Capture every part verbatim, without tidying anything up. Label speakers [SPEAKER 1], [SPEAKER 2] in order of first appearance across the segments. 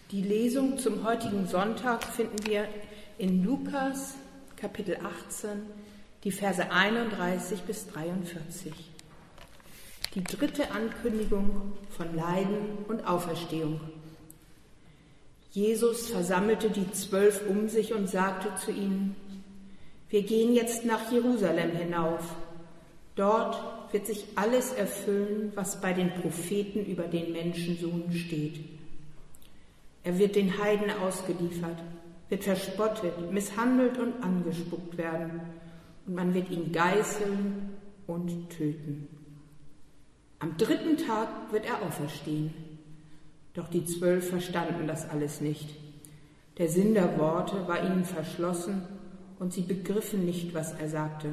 [SPEAKER 1] Die Lesung zum heutigen Sonntag finden wir in Lukas Kapitel achtzehn, die Verse einunddreißig bis dreiundvierzig. Die dritte Ankündigung von Leiden und Auferstehung. Jesus versammelte die Zwölf um sich und sagte zu ihnen: Wir gehen jetzt nach Jerusalem hinauf. Dort wird sich alles erfüllen, was bei den Propheten über den Menschensohn steht. Er wird den Heiden ausgeliefert, wird verspottet, misshandelt und angespuckt werden, und man wird ihn geißeln und töten. Am dritten Tag wird er auferstehen. Doch die Zwölf verstanden das alles nicht. Der Sinn der Worte war ihnen verschlossen und sie begriffen nicht, was er sagte.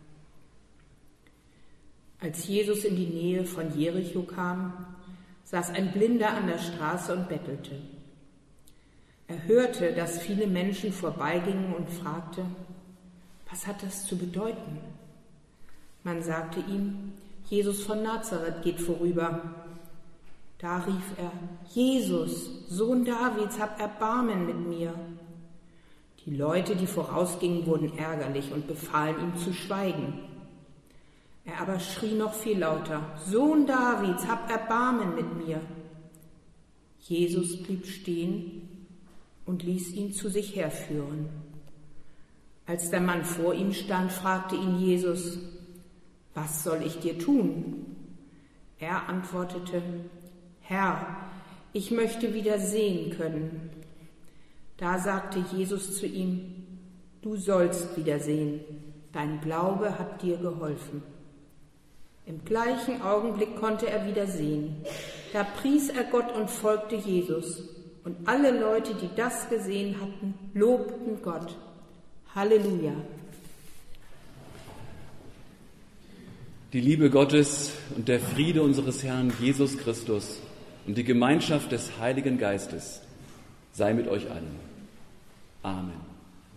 [SPEAKER 1] Als Jesus in die Nähe von Jericho kam, saß ein Blinder an der Straße und bettelte. Er hörte, dass viele Menschen vorbeigingen und fragte: Was hat das zu bedeuten? Man sagte ihm: Jesus von Nazareth geht vorüber. Da rief er: Jesus, Sohn Davids, hab Erbarmen mit mir. Die Leute, die vorausgingen, wurden ärgerlich und befahlen ihm zu schweigen. Er aber schrie noch viel lauter: Sohn Davids, hab Erbarmen mit mir. Jesus blieb stehen und ließ ihn zu sich herführen. Als der Mann vor ihm stand, fragte ihn Jesus: Was soll ich dir tun? Er antwortete: Herr, ich möchte wieder sehen können. Da sagte Jesus zu ihm: Du sollst wieder sehen, dein Glaube hat dir geholfen. Im gleichen Augenblick konnte er wieder sehen. Da pries er Gott und folgte Jesus. Und alle Leute, die das gesehen hatten, lobten Gott. Halleluja.
[SPEAKER 2] Die Liebe Gottes und der Friede unseres Herrn Jesus Christus und die Gemeinschaft des Heiligen Geistes sei mit euch allen. Amen.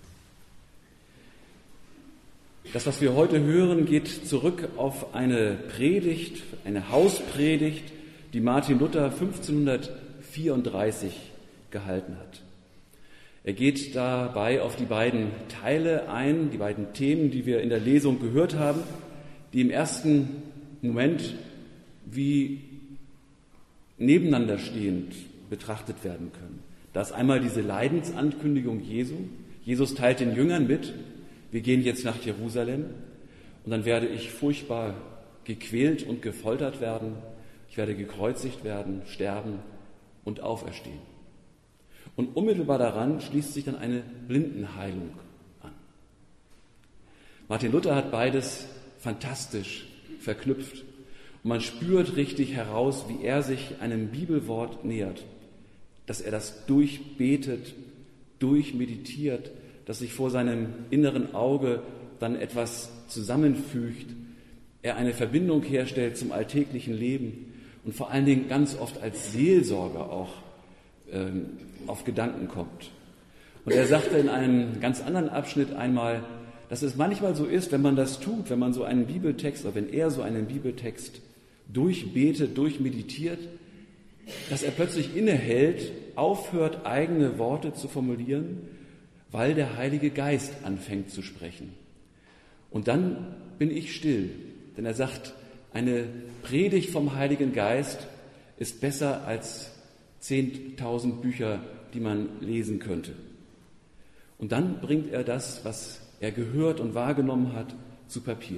[SPEAKER 2] Das, was wir heute hören, geht zurück auf eine Predigt, eine Hauspredigt, die Martin Luther fünfzehnhundertvierunddreißig gehalten hat. Er geht dabei auf die beiden Teile ein, die beiden Themen, die wir in der Lesung gehört haben, die im ersten Moment wie nebeneinander stehend betrachtet werden können. Da ist einmal diese Leidensankündigung Jesu. Jesus teilt den Jüngern mit: Wir gehen jetzt nach Jerusalem und dann werde ich furchtbar gequält und gefoltert werden. Ich werde gekreuzigt werden, sterben und auferstehen. Und unmittelbar daran schließt sich dann eine Blindenheilung an. Martin Luther hat beides fantastisch verknüpft. Und man spürt richtig heraus, wie er sich einem Bibelwort nähert, dass er das durchbetet, durchmeditiert, dass sich vor seinem inneren Auge dann etwas zusammenfügt, er eine Verbindung herstellt zum alltäglichen Leben und vor allen Dingen ganz oft als Seelsorger auch ähm, auf Gedanken kommt. Und er sagte in einem ganz anderen Abschnitt einmal, dass es manchmal so ist, wenn man das tut, wenn man so einen Bibeltext oder wenn er so einen Bibeltext durchbetet, durchmeditiert, dass er plötzlich innehält, aufhört, eigene Worte zu formulieren, weil der Heilige Geist anfängt zu sprechen. Und dann bin ich still, denn er sagt, eine Predigt vom Heiligen Geist ist besser als zehntausend Bücher, die man lesen könnte. Und dann bringt er das, was er gehört und wahrgenommen hat, zu Papier.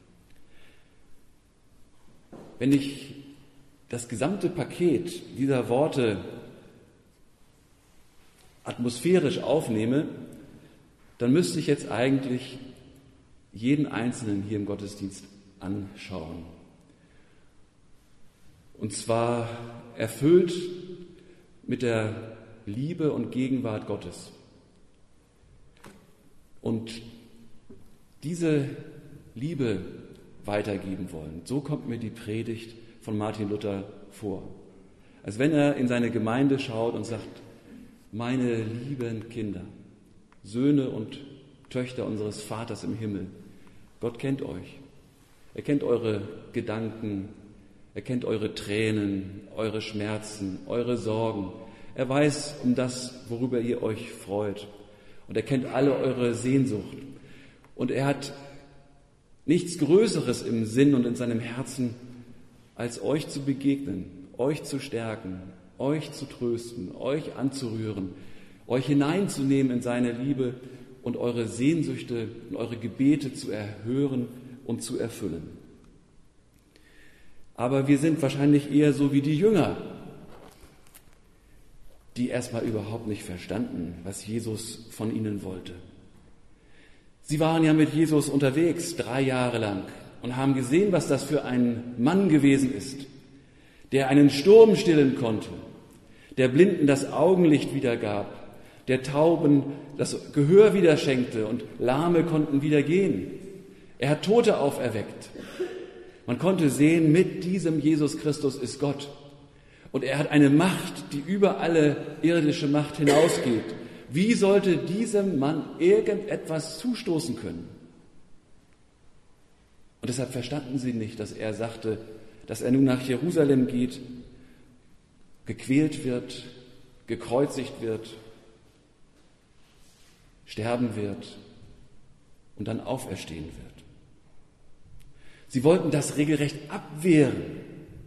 [SPEAKER 2] Wenn ich das gesamte Paket dieser Worte atmosphärisch aufnehme, dann müsste ich jetzt eigentlich jeden Einzelnen hier im Gottesdienst anschauen. Und zwar erfüllt mit der Liebe und Gegenwart Gottes. Und diese Liebe weitergeben wollen. So kommt mir die Predigt von Martin Luther vor. Als wenn er in seine Gemeinde schaut und sagt: Meine lieben Kinder, Söhne und Töchter unseres Vaters im Himmel, Gott kennt euch. Er kennt eure Gedanken, er kennt eure Tränen, eure Schmerzen, eure Sorgen. Er weiß um das, worüber ihr euch freut. Und er kennt alle eure Sehnsucht. Und er hat nichts Größeres im Sinn und in seinem Herzen, als euch zu begegnen, euch zu stärken, euch zu trösten, euch anzurühren, euch hineinzunehmen in seine Liebe und eure Sehnsüchte und eure Gebete zu erhören und zu erfüllen. Aber wir sind wahrscheinlich eher so wie die Jünger, die erstmal überhaupt nicht verstanden, was Jesus von ihnen wollte. Sie waren ja mit Jesus unterwegs, drei Jahre lang, und haben gesehen, was das für ein Mann gewesen ist, der einen Sturm stillen konnte, der Blinden das Augenlicht wiedergab, der Tauben das Gehör wieder schenkte und Lahme konnten wieder gehen. Er hat Tote auferweckt. Man konnte sehen, mit diesem Jesus Christus ist Gott. Und er hat eine Macht, die über alle irdische Macht hinausgeht. Wie sollte diesem Mann irgendetwas zustoßen können? Und deshalb verstanden sie nicht, dass er sagte, dass er nun nach Jerusalem geht, gequält wird, gekreuzigt wird, sterben wird und dann auferstehen wird. Sie wollten das regelrecht abwehren.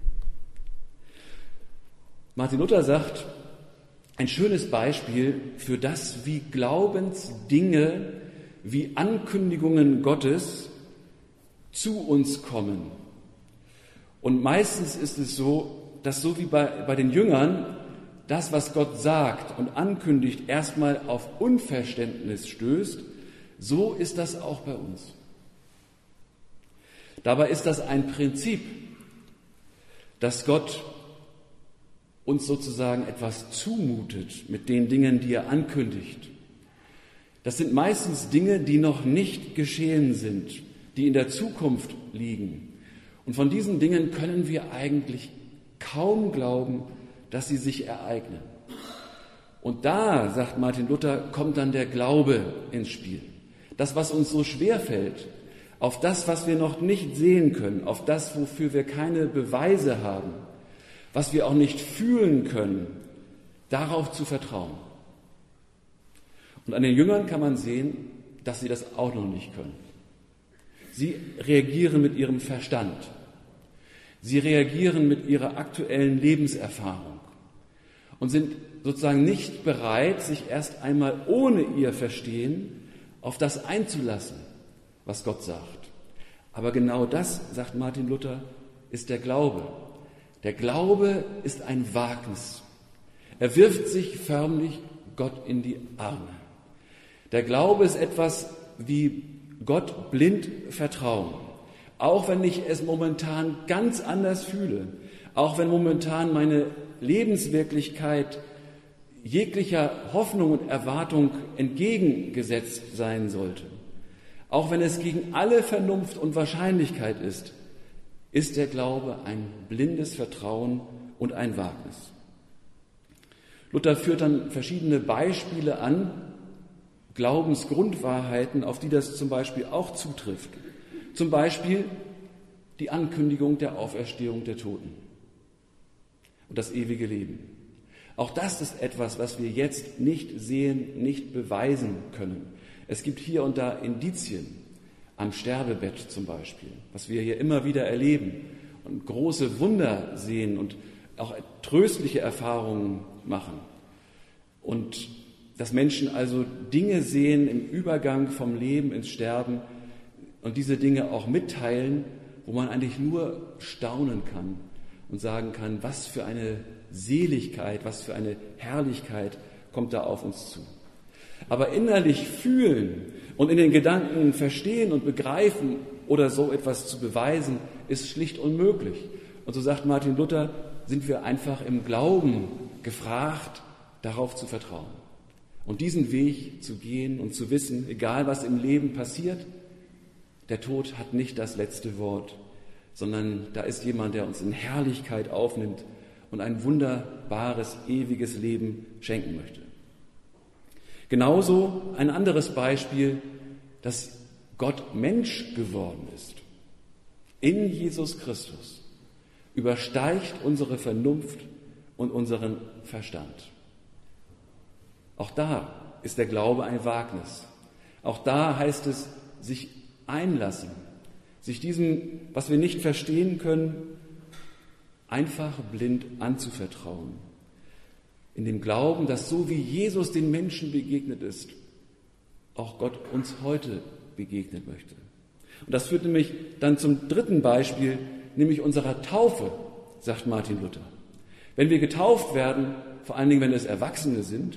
[SPEAKER 2] Martin Luther sagt, ein schönes Beispiel für das, wie Glaubensdinge, wie Ankündigungen Gottes zu uns kommen. Und meistens ist es so, dass so wie bei, bei den Jüngern das, was Gott sagt und ankündigt, erstmal auf Unverständnis stößt, so ist das auch bei uns. Dabei ist das ein Prinzip, dass Gott uns sozusagen etwas zumutet mit den Dingen, die er ankündigt. Das sind meistens Dinge, die noch nicht geschehen sind, die in der Zukunft liegen. Und von diesen Dingen können wir eigentlich kaum glauben, dass sie sich ereignen. Und da, sagt Martin Luther, kommt dann der Glaube ins Spiel. Das, was uns so schwer fällt, auf das, was wir noch nicht sehen können, auf das, wofür wir keine Beweise haben, was wir auch nicht fühlen können, darauf zu vertrauen. Und an den Jüngern kann man sehen, dass sie das auch noch nicht können. Sie reagieren mit ihrem Verstand. Sie reagieren mit ihrer aktuellen Lebenserfahrung und sind sozusagen nicht bereit, sich erst einmal ohne ihr Verstehen auf das einzulassen, was Gott sagt. Aber genau das, sagt Martin Luther, ist der Glaube. Der Glaube ist ein Wagnis. Er wirft sich förmlich Gott in die Arme. Der Glaube ist etwas wie Gott blind vertrauen. Auch wenn ich es momentan ganz anders fühle, auch wenn momentan meine Lebenswirklichkeit jeglicher Hoffnung und Erwartung entgegengesetzt sein sollte, auch wenn es gegen alle Vernunft und Wahrscheinlichkeit ist, ist der Glaube ein blindes Vertrauen und ein Wagnis. Luther führt dann verschiedene Beispiele an, Glaubensgrundwahrheiten, auf die das zum Beispiel auch zutrifft. Zum Beispiel die Ankündigung der Auferstehung der Toten und das ewige Leben. Auch das ist etwas, was wir jetzt nicht sehen, nicht beweisen können. Es gibt hier und da Indizien, am Sterbebett zum Beispiel, was wir hier immer wieder erleben und große Wunder sehen und auch tröstliche Erfahrungen machen. Und dass Menschen also Dinge sehen im Übergang vom Leben ins Sterben und diese Dinge auch mitteilen, wo man eigentlich nur staunen kann und sagen kann, was für eine Seligkeit, was für eine Herrlichkeit kommt da auf uns zu. Aber innerlich fühlen und in den Gedanken verstehen und begreifen oder so etwas zu beweisen, ist schlicht unmöglich. Und so sagt Martin Luther, sind wir einfach im Glauben gefragt, darauf zu vertrauen. Und diesen Weg zu gehen und zu wissen, egal was im Leben passiert, der Tod hat nicht das letzte Wort, sondern da ist jemand, der uns in Herrlichkeit aufnimmt und ein wunderbares, ewiges Leben schenken möchte. Genauso ein anderes Beispiel, dass Gott Mensch geworden ist. In Jesus Christus übersteigt unsere Vernunft und unseren Verstand. Auch da ist der Glaube ein Wagnis. Auch da heißt es, sich einlassen, sich diesem, was wir nicht verstehen können, einfach blind anzuvertrauen. In dem Glauben, dass so wie Jesus den Menschen begegnet ist, auch Gott uns heute begegnen möchte. Und das führt nämlich dann zum dritten Beispiel, nämlich unserer Taufe, sagt Martin Luther. Wenn wir getauft werden, vor allen Dingen, wenn es Erwachsene sind,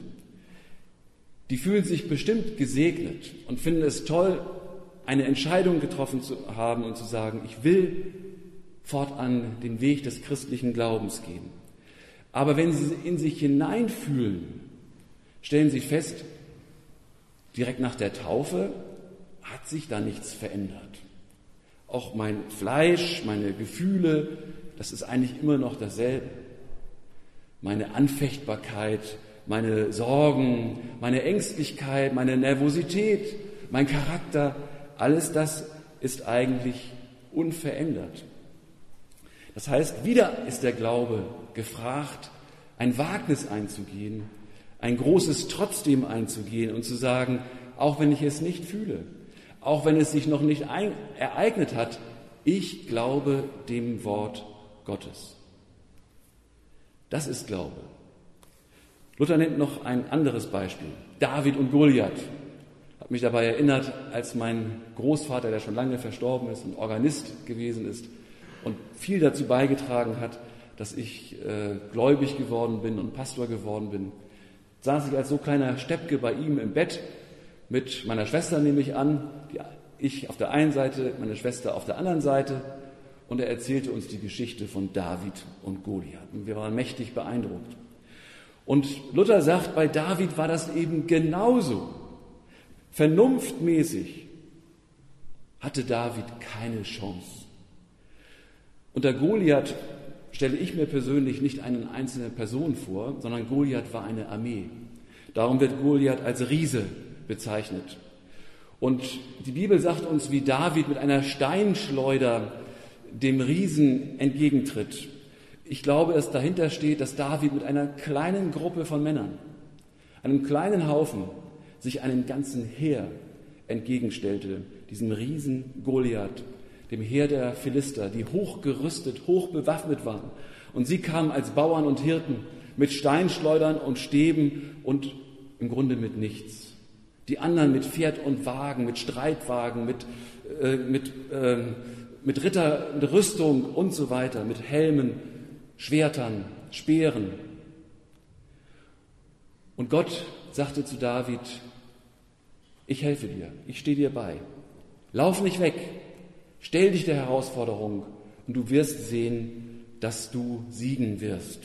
[SPEAKER 2] die fühlen sich bestimmt gesegnet und finden es toll, eine Entscheidung getroffen zu haben und zu sagen, ich will fortan den Weg des christlichen Glaubens gehen. Aber wenn sie in sich hineinfühlen, stellen sie fest, direkt nach der Taufe hat sich da nichts verändert. Auch mein Fleisch, meine Gefühle, das ist eigentlich immer noch dasselbe. Meine Anfechtbarkeit, meine Sorgen, meine Ängstlichkeit, meine Nervosität, mein Charakter, alles das ist eigentlich unverändert. Das heißt, wieder ist der Glaube gefragt, ein Wagnis einzugehen, ein großes Trotzdem einzugehen und zu sagen, auch wenn ich es nicht fühle, auch wenn es sich noch nicht ein, ereignet hat, ich glaube dem Wort Gottes. Das ist Glaube. Luther nennt noch ein anderes Beispiel, David und Goliath. Hat mich dabei erinnert, als mein Großvater, der schon lange verstorben ist und Organist gewesen ist und viel dazu beigetragen hat, dass ich äh, gläubig geworden bin und Pastor geworden bin, saß ich als so kleiner Steppke bei ihm im Bett mit meiner Schwester, nehme ich an, die, ich auf der einen Seite, meine Schwester auf der anderen Seite, und er erzählte uns die Geschichte von David und Goliath. Und wir waren mächtig beeindruckt. Und Luther sagt, bei David war das eben genauso. Vernunftmäßig hatte David keine Chance. Unter Goliath stelle ich mir persönlich nicht eine einzelne Person vor, sondern Goliath war eine Armee. Darum wird Goliath als Riese bezeichnet. Und die Bibel sagt uns, wie David mit einer Steinschleuder dem Riesen entgegentritt. Ich glaube, dass dahinter steht, dass David mit einer kleinen Gruppe von Männern, einem kleinen Haufen, sich einem ganzen Heer entgegenstellte, diesem Riesen Goliath, dem Heer der Philister, die hochgerüstet, hochbewaffnet waren. Und sie kamen als Bauern und Hirten mit Steinschleudern und Stäben und im Grunde mit nichts. Die anderen mit Pferd und Wagen, mit Streitwagen, mit, äh, mit, äh, mit Ritter, mit Rüstung und so weiter, mit Helmen, Schwertern, Speeren. Und Gott sagte zu David, ich helfe dir, ich stehe dir bei. Lauf nicht weg, stell dich der Herausforderung und du wirst sehen, dass du siegen wirst.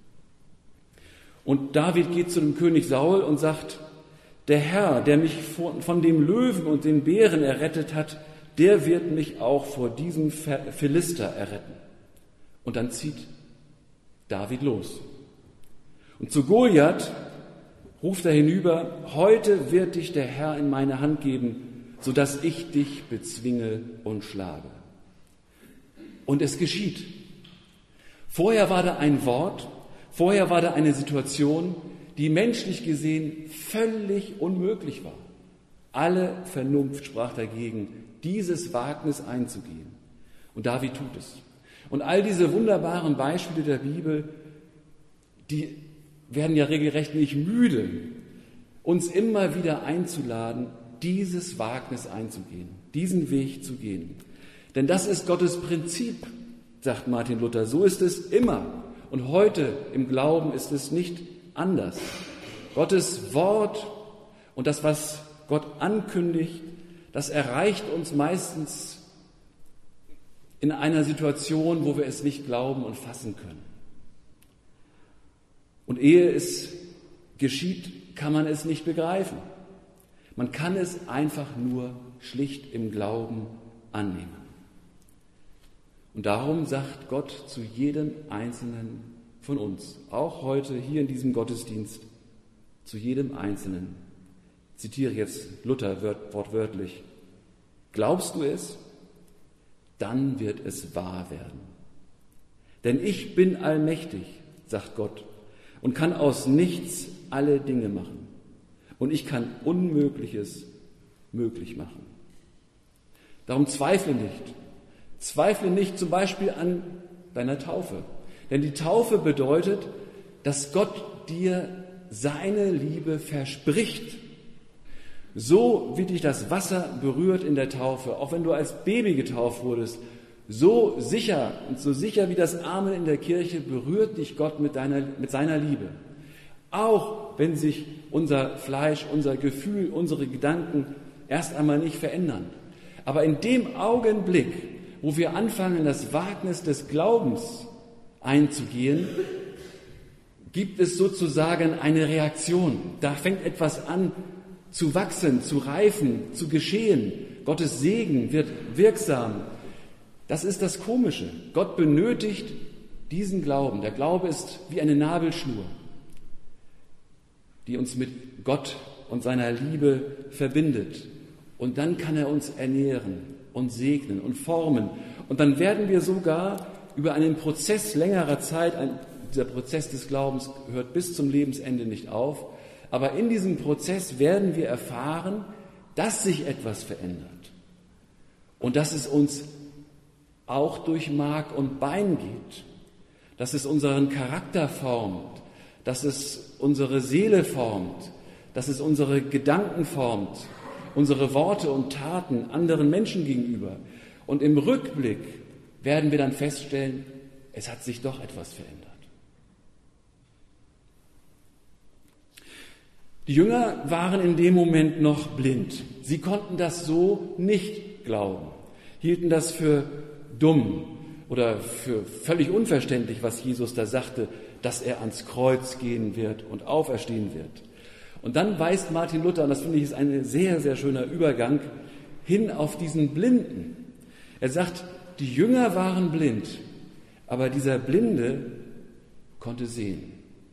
[SPEAKER 2] Und David geht zu dem König Saul und sagt, der Herr, der mich von dem Löwen und den Bären errettet hat, der wird mich auch vor diesem Philister erretten. Und dann zieht David los. Und zu Goliath ruft er hinüber, heute wird dich der Herr in meine Hand geben, sodass ich dich bezwinge und schlage. Und es geschieht. Vorher war da ein Wort, vorher war da eine Situation, die menschlich gesehen völlig unmöglich war. Alle Vernunft sprach dagegen, dieses Wagnis einzugehen. Und David tut es. Und all diese wunderbaren Beispiele der Bibel, die werden ja regelrecht nicht müde, uns immer wieder einzuladen, dieses Wagnis einzugehen, diesen Weg zu gehen. Denn das ist Gottes Prinzip, sagt Martin Luther. So ist es immer. Und heute im Glauben ist es nicht anders. Gottes Wort und das, was Gott ankündigt, das erreicht uns meistens in einer Situation, wo wir es nicht glauben und fassen können. Und ehe es geschieht, kann man es nicht begreifen. Man kann es einfach nur schlicht im Glauben annehmen. Und darum sagt Gott zu jedem Einzelnen von uns, auch heute hier in diesem Gottesdienst, zu jedem Einzelnen, ich zitiere jetzt Luther wortwörtlich, glaubst du es? Dann wird es wahr werden. Denn ich bin allmächtig, sagt Gott, und kann aus nichts alle Dinge machen. Und ich kann Unmögliches möglich machen. Darum zweifle nicht. Zweifle nicht zum Beispiel an deiner Taufe. Denn die Taufe bedeutet, dass Gott dir seine Liebe verspricht. So wie dich das Wasser berührt in der Taufe, auch wenn du als Baby getauft wurdest, so sicher und so sicher wie das Amen in der Kirche berührt dich Gott mit, deiner, mit seiner Liebe. Auch wenn sich unser Fleisch, unser Gefühl, unsere Gedanken erst einmal nicht verändern. Aber in dem Augenblick, wo wir anfangen, das Wagnis des Glaubens einzugehen, gibt es sozusagen eine Reaktion. Da fängt etwas an zu wachsen, zu reifen, zu geschehen. Gottes Segen wird wirksam. Das ist das Komische. Gott benötigt diesen Glauben. Der Glaube ist wie eine Nabelschnur, die uns mit Gott und seiner Liebe verbindet. Und dann kann er uns ernähren und segnen und formen. Und dann werden wir sogar über einen Prozess längerer Zeit, ein, dieser Prozess des Glaubens hört bis zum Lebensende nicht auf, aber in diesem Prozess werden wir erfahren, dass sich etwas verändert und dass es uns auch durch Mark und Bein geht, dass es unseren Charakter formt, dass es unsere Seele formt, dass es unsere Gedanken formt, unsere Worte und Taten anderen Menschen gegenüber. Und im Rückblick werden wir dann feststellen, es hat sich doch etwas verändert. Die Jünger waren in dem Moment noch blind. Sie konnten das so nicht glauben, hielten das für dumm oder für völlig unverständlich, was Jesus da sagte, dass er ans Kreuz gehen wird und auferstehen wird. Und dann weist Martin Luther, und das finde ich ist ein sehr, sehr schöner Übergang, hin auf diesen Blinden. Er sagt, die Jünger waren blind, aber dieser Blinde konnte sehen.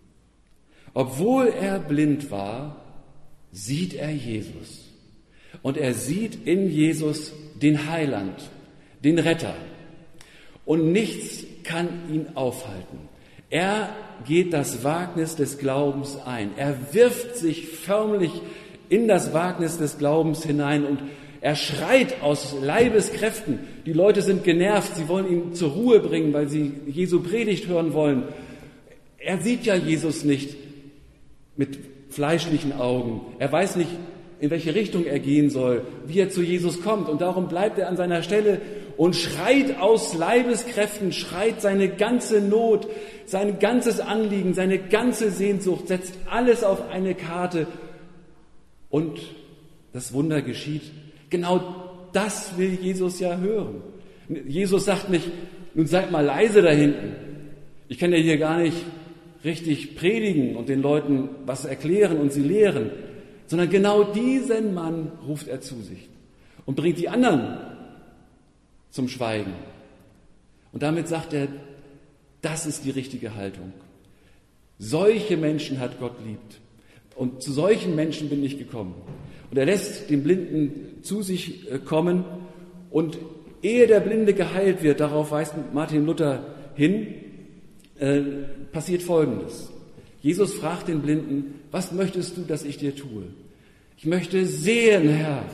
[SPEAKER 2] Obwohl er blind war, sieht er Jesus. Und er sieht in Jesus den Heiland, den Retter. Und nichts kann ihn aufhalten. Er geht das Wagnis des Glaubens ein. Er wirft sich förmlich in das Wagnis des Glaubens hinein und er schreit aus Leibeskräften. Die Leute sind genervt, sie wollen ihn zur Ruhe bringen, weil sie Jesu Predigt hören wollen. Er sieht ja Jesus nicht mit fleischlichen Augen. Er weiß nicht, in welche Richtung er gehen soll, wie er zu Jesus kommt. Und darum bleibt er an seiner Stelle und schreit aus Leibeskräften, schreit seine ganze Not, sein ganzes Anliegen, seine ganze Sehnsucht, setzt alles auf eine Karte und das Wunder geschieht. Genau das will Jesus ja hören. Jesus sagt nicht, nun seid mal leise da hinten. Ich kann ja hier gar nicht richtig predigen und den Leuten was erklären und sie lehren, sondern genau diesen Mann ruft er zu sich und bringt die anderen zum Schweigen. Und damit sagt er, das ist die richtige Haltung. Solche Menschen hat Gott liebt. Und zu solchen Menschen bin ich gekommen. Und er lässt den Blinden zu sich kommen. Und ehe der Blinde geheilt wird, darauf weist Martin Luther hin, äh, passiert Folgendes. Jesus fragt den Blinden, was möchtest du, dass ich dir tue? Ich möchte sehen, Herr.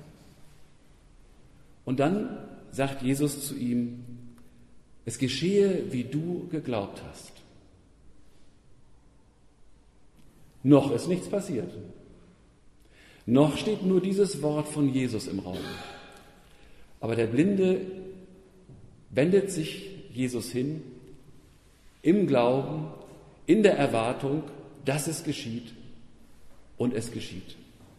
[SPEAKER 2] Und dann sagt Jesus zu ihm, es geschehe, wie du geglaubt hast. Noch ist nichts passiert. Noch steht nur dieses Wort von Jesus im Raum. Aber der Blinde wendet sich Jesus hin, im Glauben, in der Erwartung, dass es geschieht, und es geschieht.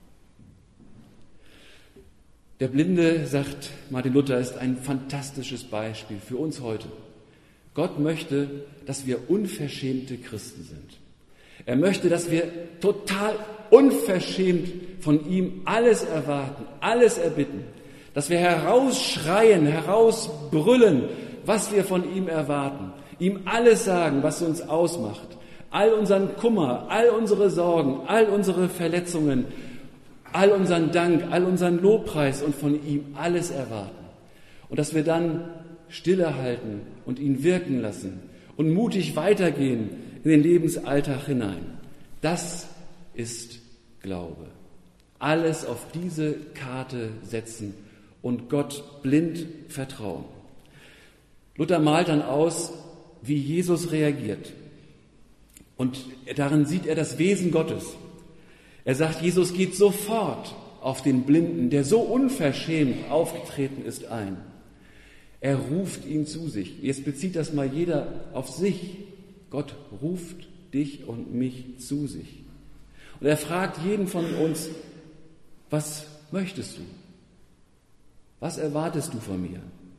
[SPEAKER 2] Der Blinde, sagt Martin Luther, ist ein fantastisches Beispiel für uns heute. Gott möchte, dass wir unverschämte Christen sind. Er möchte, dass wir total unverschämt von ihm alles erwarten, alles erbitten, dass wir herausschreien, herausbrüllen, was wir von ihm erwarten, ihm alles sagen, was uns ausmacht, all unseren Kummer, all unsere Sorgen, all unsere Verletzungen, all unseren Dank, all unseren Lobpreis und von ihm alles erwarten. Und dass wir dann Stille halten und ihn wirken lassen und mutig weitergehen in den Lebensalltag hinein. Das ist Glaube. Alles auf diese Karte setzen und Gott blind vertrauen. Luther malt dann aus, wie Jesus reagiert. Und darin sieht er das Wesen Gottes. Er sagt, Jesus geht sofort auf den Blinden, der so unverschämt aufgetreten ist, ein. Er ruft ihn zu sich. Jetzt bezieht das mal jeder auf sich. Gott ruft dich und mich zu sich. Und er fragt jeden von uns, was möchtest du? Was erwartest du von mir?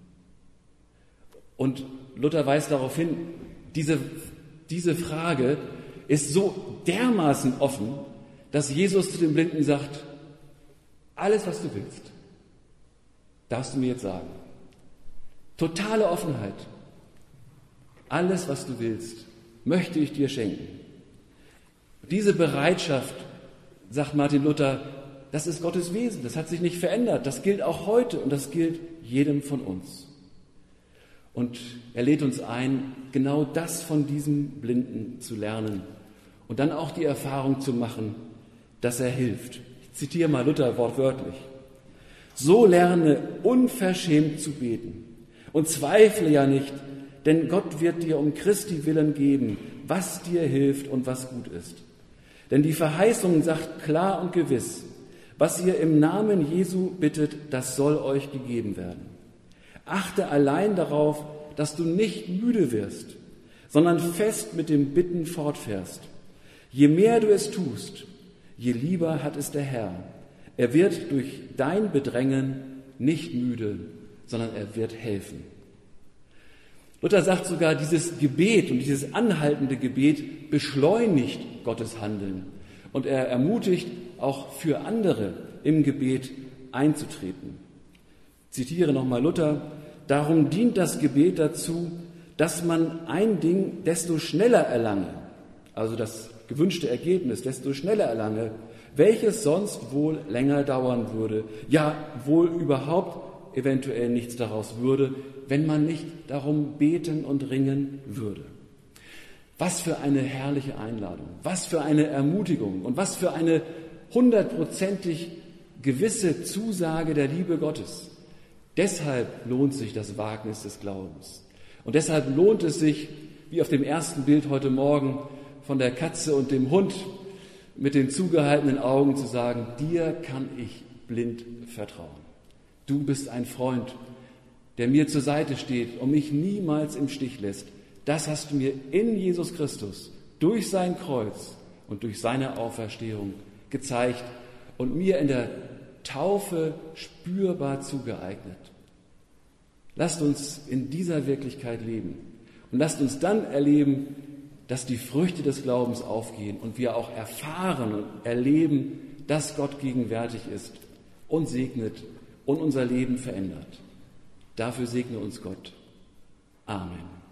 [SPEAKER 2] Und Luther weist darauf hin, diese, diese Frage ist so dermaßen offen, dass Jesus zu dem Blinden sagt, alles, was du willst, darfst du mir jetzt sagen. Totale Offenheit. Alles, was du willst, möchte ich dir schenken. Diese Bereitschaft, sagt Martin Luther, das ist Gottes Wesen, das hat sich nicht verändert. Das gilt auch heute und das gilt jedem von uns. Und er lädt uns ein, genau das von diesem Blinden zu lernen und dann auch die Erfahrung zu machen, dass er hilft. Ich zitiere mal Luther wortwörtlich. So lerne unverschämt zu beten und zweifle ja nicht, denn Gott wird dir um Christi willen geben, was dir hilft und was gut ist. Denn die Verheißung sagt klar und gewiss, was ihr im Namen Jesu bittet, das soll euch gegeben werden. Achte allein darauf, dass du nicht müde wirst, sondern fest mit dem Bitten fortfährst. Je mehr du es tust, je lieber hat es der Herr. Er wird durch dein Bedrängen nicht müde, sondern er wird helfen. Luther sagt sogar, dieses Gebet und dieses anhaltende Gebet beschleunigt Gottes Handeln. Und er ermutigt, auch für andere im Gebet einzutreten. Ich zitiere nochmal Luther. Darum dient das Gebet dazu, dass man ein Ding desto schneller erlange, also das gewünschte Ergebnis desto schneller erlange, welches sonst wohl länger dauern würde, ja wohl überhaupt eventuell nichts daraus würde, wenn man nicht darum beten und ringen würde. Was für eine herrliche Einladung, was für eine Ermutigung und was für eine hundertprozentig gewisse Zusage der Liebe Gottes. Deshalb lohnt sich das Wagnis des Glaubens. Und deshalb lohnt es sich, wie auf dem ersten Bild heute Morgen von der Katze und dem Hund mit den zugehaltenen Augen zu sagen, dir kann ich blind vertrauen. Du bist ein Freund, der mir zur Seite steht und mich niemals im Stich lässt. Das hast du mir in Jesus Christus durch sein Kreuz und durch seine Auferstehung gezeigt und mir in der Taufe spürbar zugeeignet. Lasst uns in dieser Wirklichkeit leben und lasst uns dann erleben, dass die Früchte des Glaubens aufgehen und wir auch erfahren und erleben, dass Gott gegenwärtig ist und segnet und unser Leben verändert. Dafür segne uns Gott. Amen.